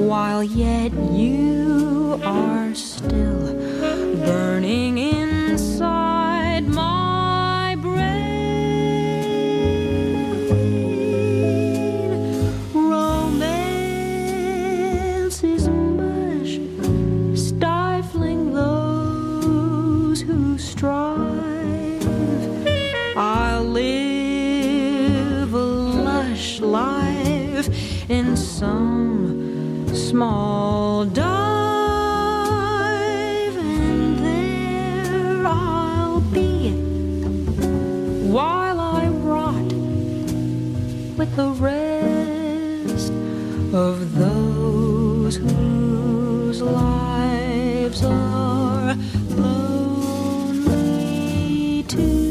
while yet you are still burning inside my brain. Romance is mush, stifling those who strive. I'll live a lush life in some small dive, and there I'll be while I rot with the rest of those whose lives are lonely too.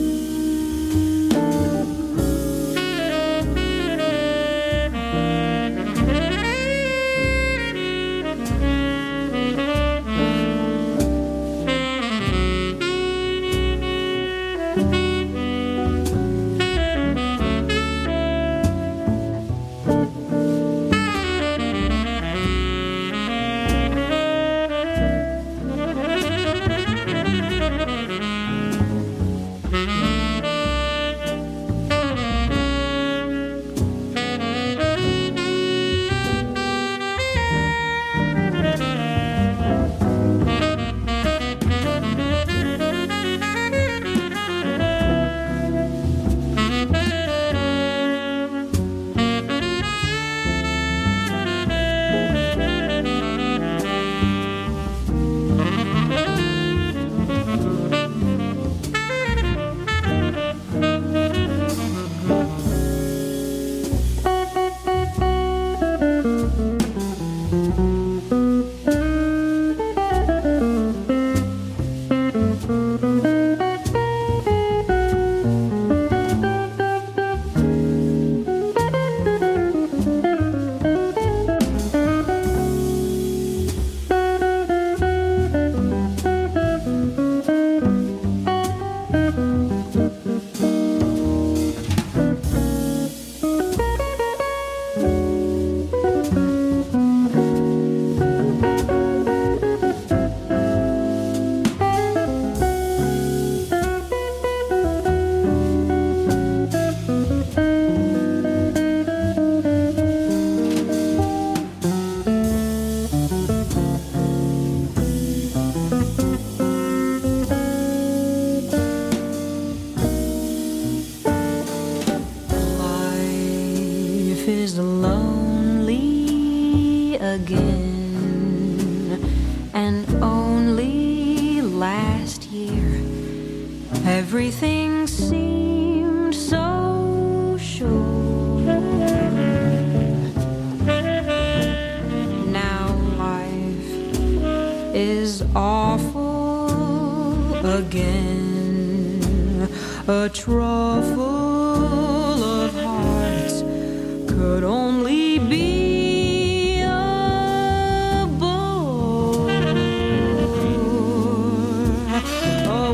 Is lonely again, and only last year everything seemed so sure. Now life is awful again, a trough full of hearts could only be a bore. A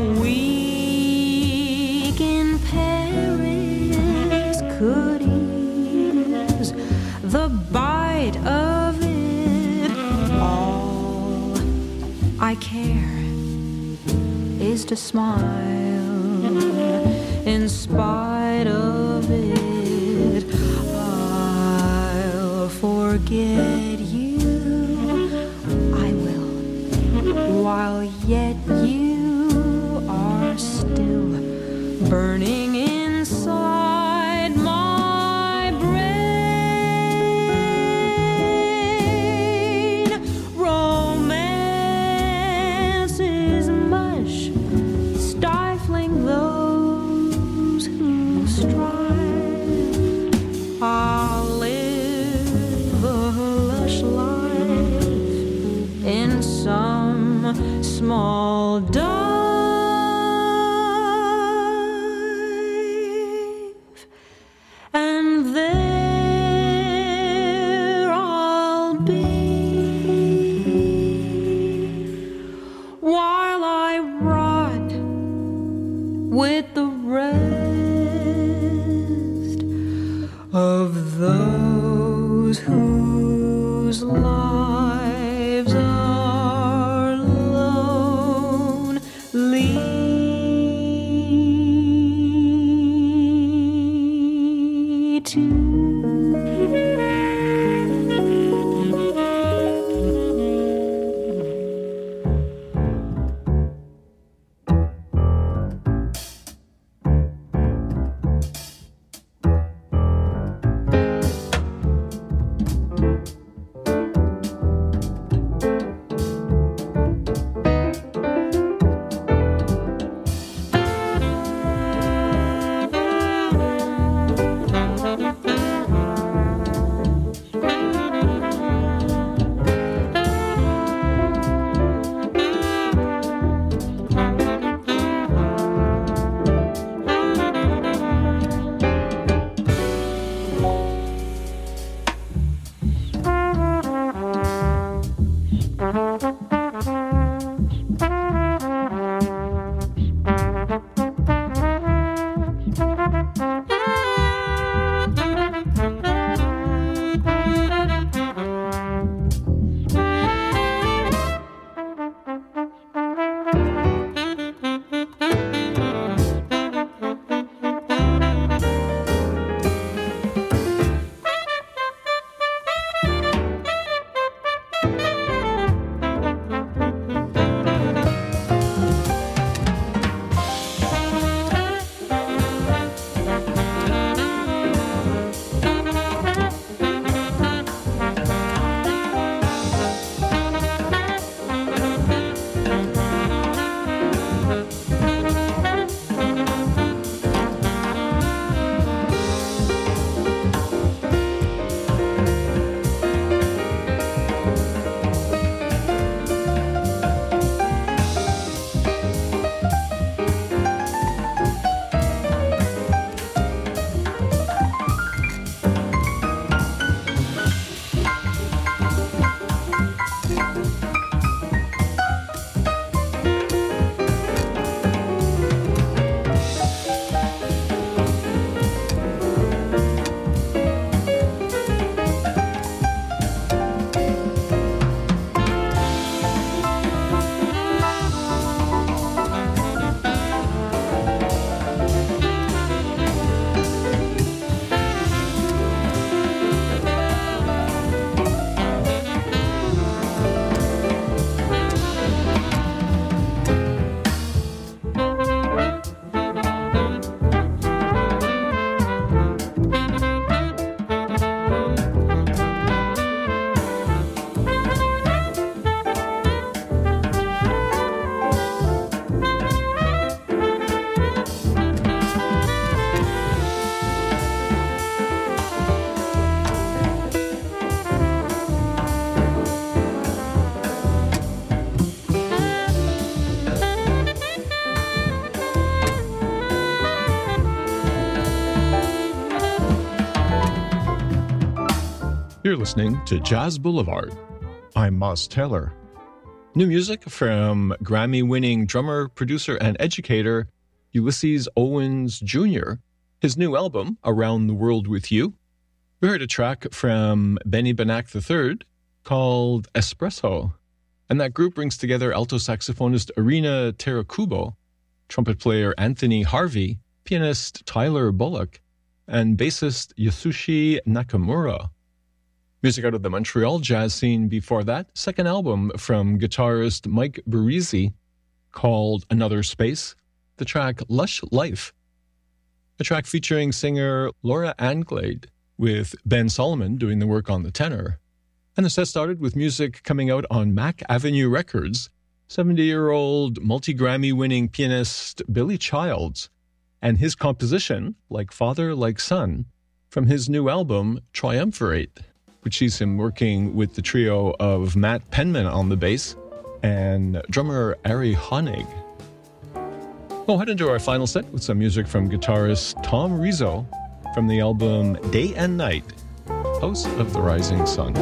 week in Paris could ease the bite of it. All I care is to smile in spite of it. Forget you, I will, while yet you are still burning inside my brain. Romance is mush, stifling those who strive. I'll live a lush life in some small dive, and there I'll be while I rot with the rest of those whose lives You're listening to Jazz Boulevard. I'm Moss Taylor. New music from Grammy-winning drummer, producer, and educator Ulysses Owens Jr. His new album, Around the World with You. We heard a track from Benny Benack III called Espresso. And that group brings together alto saxophonist Irina Terakubo, trumpet player Anthony Harvey, pianist Tyler Bullock, and bassist Yasushi Nakamura. Music out of the Montreal jazz scene before that. Second album from guitarist Mike Barisi called Another Space. The track Lush Life. A track featuring singer Laura Anglade with Ben Solomon doing the work on the tenor. And the set started with music coming out on Mac Avenue Records. 70-year-old multi-Grammy-winning pianist Billy Childs and his composition, Like Father, Like Son, from his new album Triumvirate, which sees him working with the trio of Matt Penman on the bass and drummer Ari Honig. We'll head into our final set with some music from guitarist Tom Rizzo from the album Day and Night, House of the Rising Sun.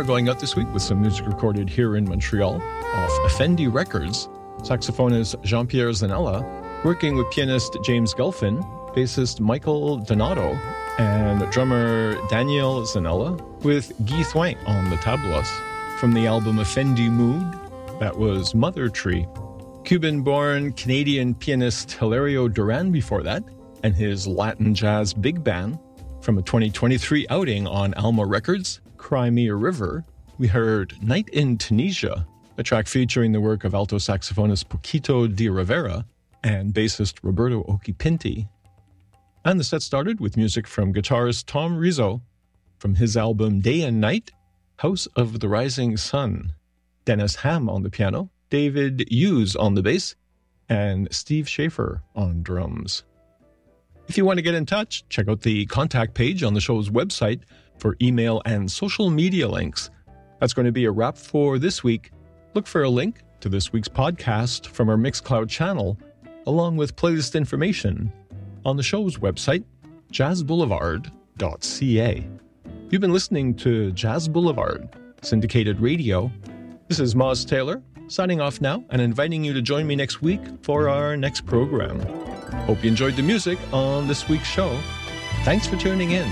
We're going out this week with some music recorded here in Montreal off Effendi Records. Saxophonist Jean-Pierre Zanella, working with pianist James Gelfin, bassist Michael Donato, and drummer Daniel Zanella, with Guy Thouin on the tablas. From the album Effendi Mood, that was Mother Tree. Cuban-born Canadian pianist Hilario Duran before that, and his Latin jazz big band. From a 2023 outing on Alma Records, Crimea River, we heard Night in Tunisia, a track featuring the work of alto saxophonist Paquito de Rivera and bassist Roberto Occhipinti. And the set started with music from guitarist Tom Rizzo from his album Day and Night, House of the Rising Sun. Dennis Ham on the piano, David Hughes on the bass, and Steve Schaefer on drums. If you want to get in touch, check out the contact page on the show's website for email and social media links. That's going to be a wrap for this week. Look for a link to this week's podcast from our Mixcloud channel, along with playlist information on the show's website, jazzboulevard.ca. You've been listening to Jazz Boulevard, syndicated radio. This is Moz Taylor, signing off now and inviting you to join me next week for our next program. Hope you enjoyed the music on this week's show. Thanks for tuning in.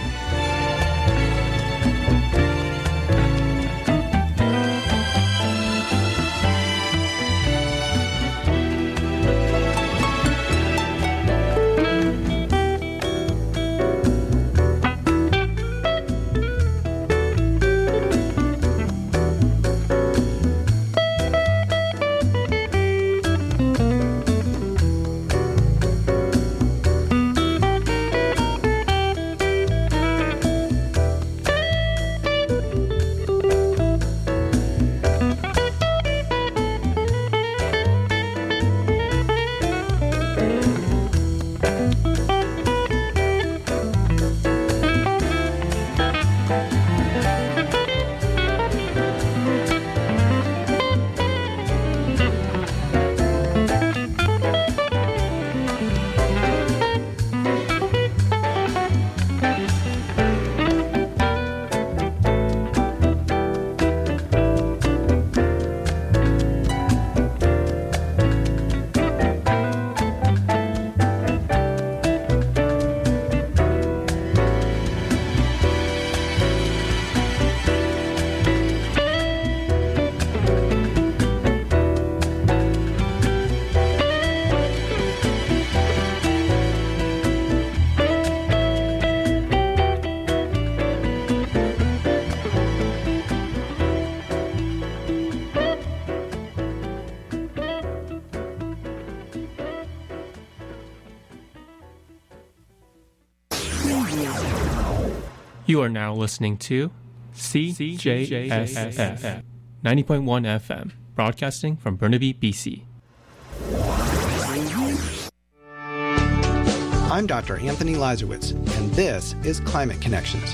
You are now listening to CJSF 90.1 FM, broadcasting from Burnaby, BC. I'm Dr. Anthony Lazarowitz, and this is Climate Connections.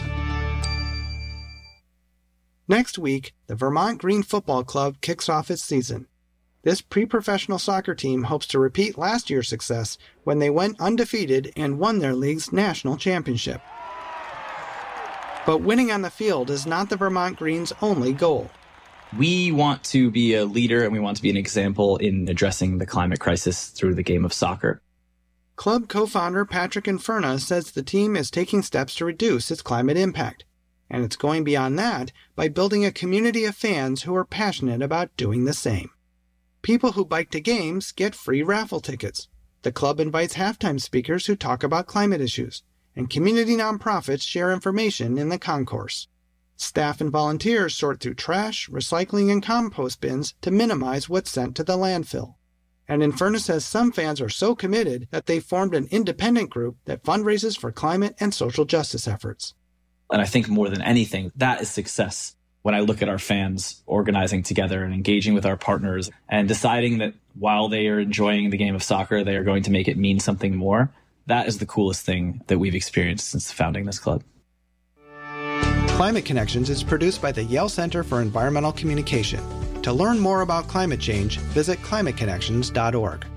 Next week, the Vermont Green Football Club kicks off its season. This pre-professional soccer team hopes to repeat last year's success when they went undefeated and won their league's national championship. But winning on the field is not the Vermont Green's only goal. We want to be a leader and we want to be an example in addressing the climate crisis through the game of soccer. Club co-founder Patrick Inferna says the team is taking steps to reduce its climate impact. And it's going beyond that by building a community of fans who are passionate about doing the same. People who bike to games get free raffle tickets. The club invites halftime speakers who talk about climate issues. And community nonprofits share information in the concourse. Staff and volunteers sort through trash, recycling, and compost bins to minimize what's sent to the landfill. And Inferno says some fans are so committed that they formed an independent group that fundraises for climate and social justice efforts. And I think more than anything, that is success. When I look at our fans organizing together and engaging with our partners and deciding that while they are enjoying the game of soccer, they are going to make it mean something more. That is the coolest thing that we've experienced since founding this club. Climate Connections is produced by the Yale Center for Environmental Communication. To learn more about climate change, visit climateconnections.org.